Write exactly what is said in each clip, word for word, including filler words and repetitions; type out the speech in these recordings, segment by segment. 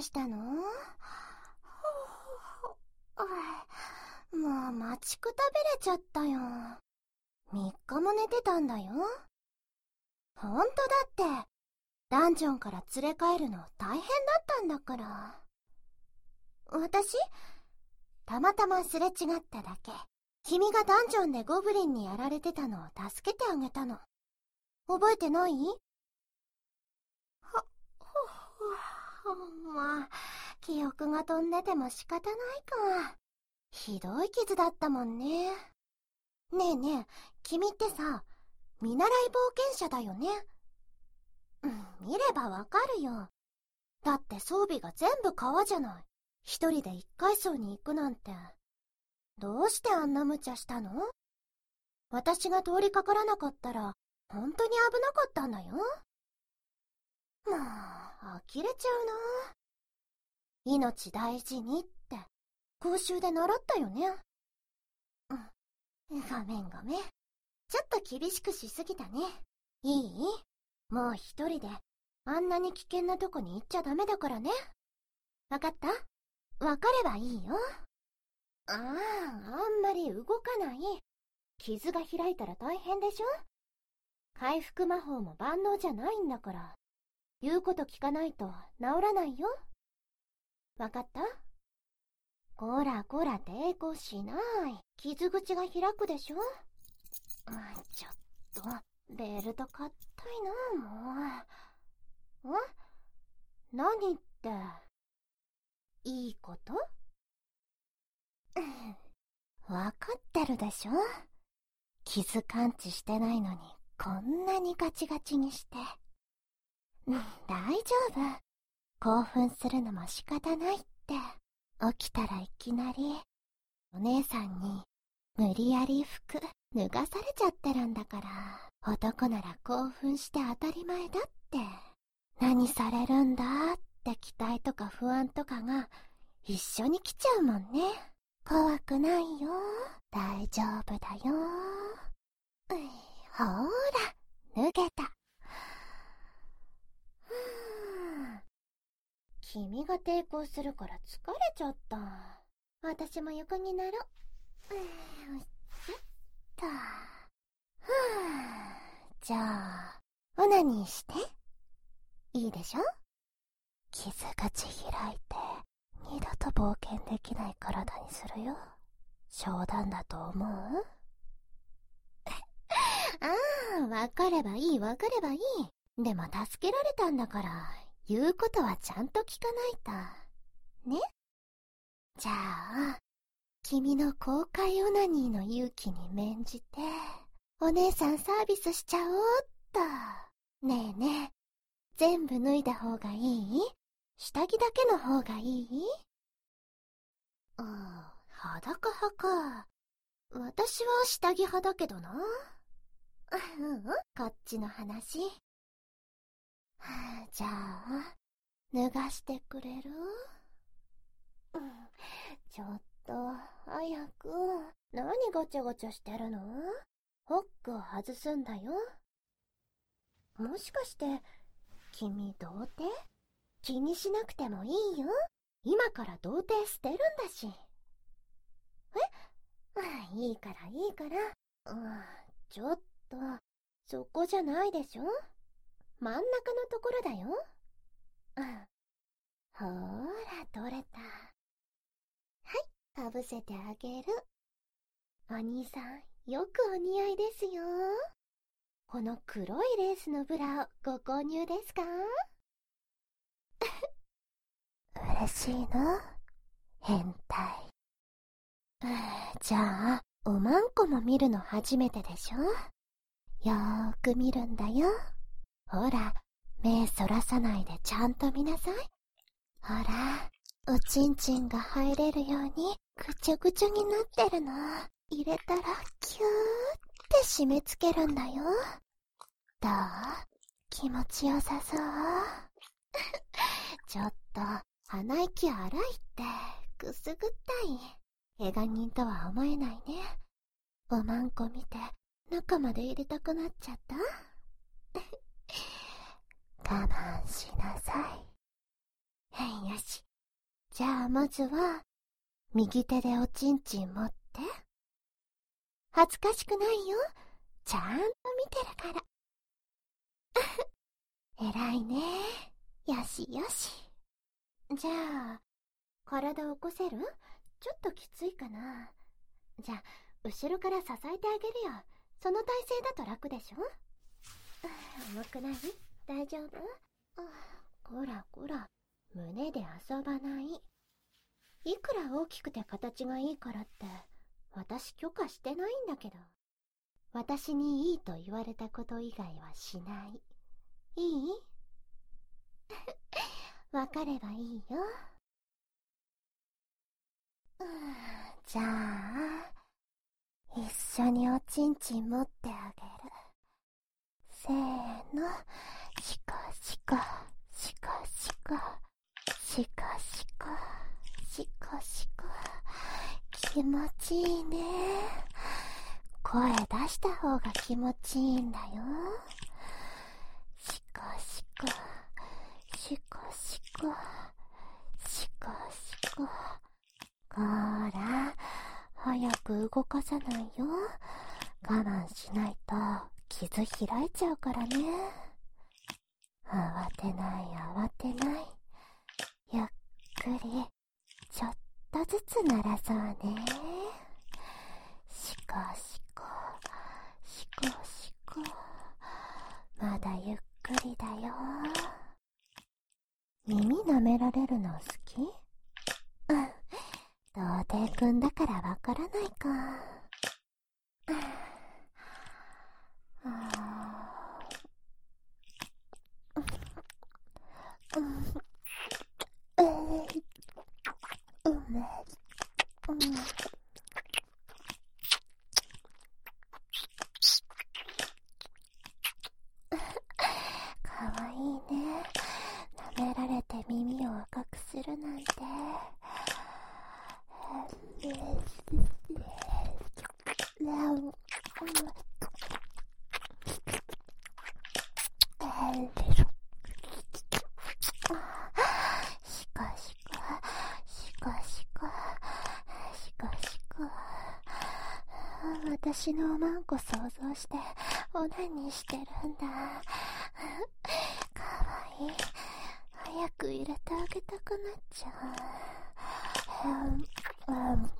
我したの？もう待ちくたびれちゃったよ。みっかも寝てたんだよ。ほんとだって、ダンジョンから連れ帰るの大変だったんだから。私、たまたますれ違っただけ。君がダンジョンでゴブリンにやられてたのを助けてあげたの。覚えてない？は、ほ、まあ、記憶が飛んでても仕方ないか。ひどい傷だったもんね。ねえねえ、君ってさ、見習い冒険者だよね。うん、見ればわかるよ。だって装備が全部革じゃない。一人で一階層に行くなんて。どうしてあんな無茶したの？私が通りかからなかったら、本当に危なかったんだよ。もう、呆れちゃうな。命大事にって、講習で習ったよね。うん、ごめんごめん。ちょっと厳しくしすぎたね。いい？もう一人で、あんなに危険なとこに行っちゃダメだからね。わかった？わかればいいよ。ああ、あんまり動かない。傷が開いたら大変でしょ？回復魔法も万能じゃないんだから。言うこと聞かないと治らないよ。わかった？こらこら抵抗しない。傷口が開くでしょ？ちょっと、ベルト硬いな、もう。ん？何って、いいこと？わかってるでしょ？傷感知してないのに、こんなにガチガチにして。大丈夫。興奮するのも仕方ないって。起きたらいきなり、お姉さんに、無理やり服、脱がされちゃってるんだから、男なら興奮して当たり前だって。何されるんだって期待とか不安とかが、一緒に来ちゃうもんね。怖くないよ。大丈夫だよ。うい、ほーら、脱げた。ふぅ。君が抵抗するから疲れちゃった。私も横になろう。よいしょっと。ふぅ。じゃあ、オナニーして。いいでしょ？傷口開いて、二度と冒険できない体にするよ。冗談だと思う？ああ、わかればいいわかればいい。でも助けられたんだから、言うことはちゃんと聞かないと。ね？じゃあ、君の公開オナニーの勇気に免じて、お姉さんサービスしちゃおうっと。ねえねえ、全部脱いだ方がいい？下着だけの方がいい？ああ、裸派か。私は下着派だけどな。ううん、こっちの話。はあ、じゃあ、脱がしてくれる？うん、ちょっと、早く。何ごちゃごちゃしてるの？ホックを外すんだよ。もしかして、君童貞？気にしなくてもいいよ。今から童貞捨てるんだし。え？あ、いいからいいから。うん、ちょっと、そこじゃないでしょ？真ん中のところだよ。うん。ほーら、取れた。はい、かぶせてあげる。お兄さん、よくお似合いですよ。この黒いレースのブラをご購入ですか？嬉しいな、変態。じゃあ、おまんこも見るの初めてでしょ？よーく見るんだよ。ほら、目そらさないでちゃんと見なさい。ほら、おちんちんが入れるようにぐちょぐちょになってるの。入れたらキューって締め付けるんだよ。どう？気持ちよさそう？ちょっと鼻息荒いってくすぐったい。怪我人とは思えないね。おまんこ見て中まで入れたくなっちゃった？我慢しなさい。 よし。じゃあまずは、右手でおちんちん持って。恥ずかしくないよ。ちゃんと見てるから。偉いね。よしよし。じゃあ、体起こせる？ちょっときついかな。じゃあ、後ろから支えてあげるよ。その体勢だと楽でしょ？重くない？大丈夫？こらこら、胸で遊ばない。いくら大きくて形がいいからって、私許可してないんだけど。私にいいと言われたこと以外はしない。いい？わかればいいよ。じゃあ、一緒におちんちん持ってあげる。せーの、シコシコ、シコシコ、シコシコ、シコシコ。気持ちいいね。声出した方が気持ちいいんだよ。シコシコ、シコシコ、シコシコ。ほら、早く動かさないよ。我慢しないと傷開いちゃうからね。慌てない慌てない。ゆっくりちょっとずつ鳴らそうね。シコシコ、シコシコ。まだゆっくりだよ。耳舐められるの好き？うん。童貞くんだからわからないか。かわいいね。舐められて耳を赤くするなんて。シコシコ、シコシコ、シコシコ。私のおまんこ想像してオナニーしてるんだ。かわいい。早く入れてあげたくなっちゃう。うんうん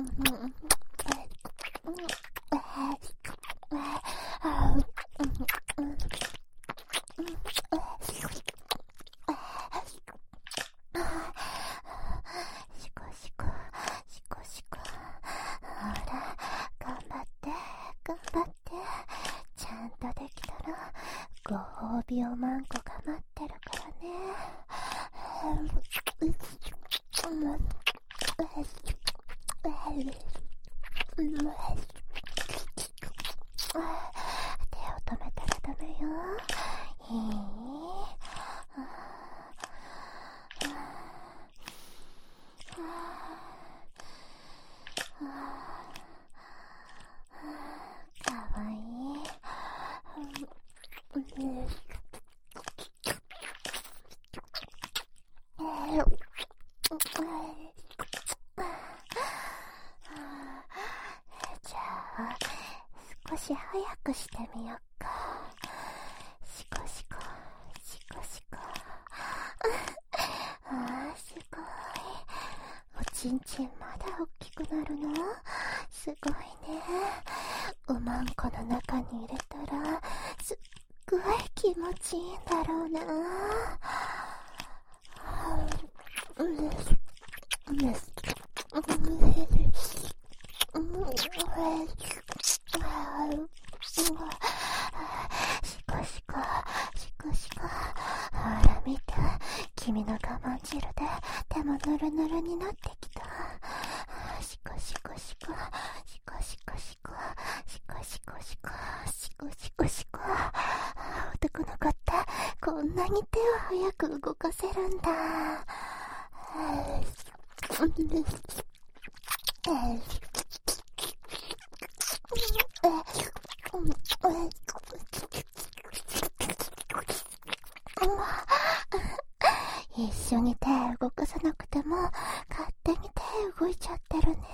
シコシコ、シコシコ。ほら、頑張って、頑張って。ちゃんとできたら、ご褒美おまんこが待ってるからね。手を止めたらダメよ。いい？かわいい。じゃあ、少し早くしてみよっか。シコシコ、シコシコ。ああ、すごい。おちんちんまだ大きくなるの？すごいね。おまんこの中に入れたら、すっごい気持ちいいんだろうな。シコシコ、シコシコ。ほら見て、君の我慢汁で手もヌルヌルになってきた。シコシコシコ、シコシコシコ、シコシコシコ、シコシコシコ。男の子ってこんなに手を早く動かせるんだ。一緒に手を吹いちゃってるね。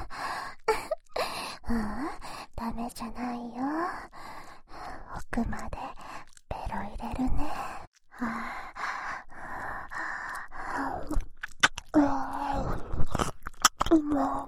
うん、ダメじゃないよ。奥までベロ入れるね。はぁ、うま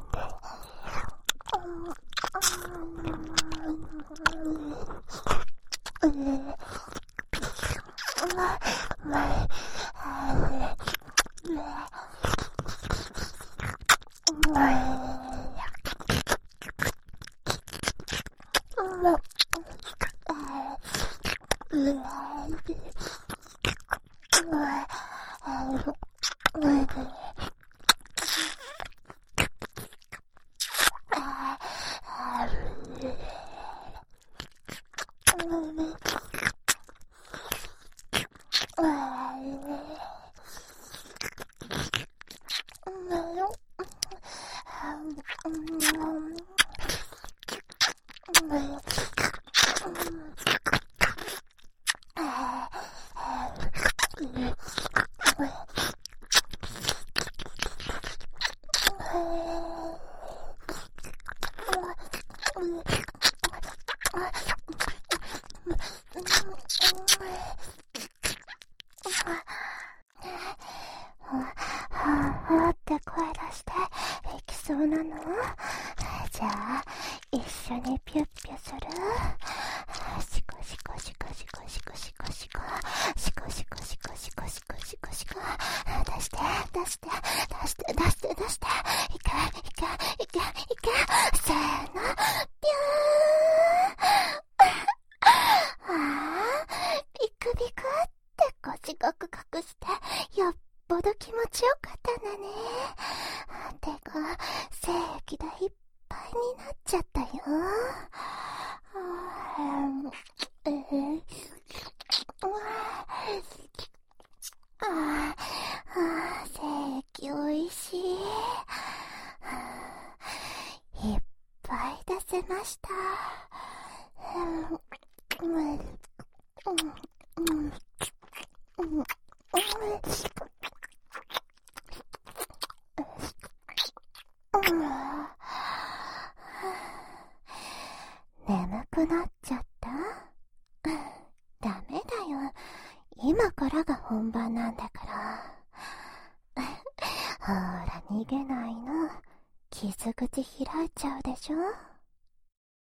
はぁって声出していきそうなの？じゃあ一緒にピュッピュする？シコシコシコシコシコシコシコシコシコシコシコシコシコシコ出して出して出して出して出していけいけいけいけせーのピューあービクビクって腰ごく隠してよっぽど気持ちよかったんだね。てか精液がいっぱいになっちゃったよ。えー、ああ、精液おいしい。いっぱい出せました。うんうんうんうん眠くなっちゃった？ダメだよ。今からが本番なんだから。ほら逃げないの。傷口開いちゃうでしょ。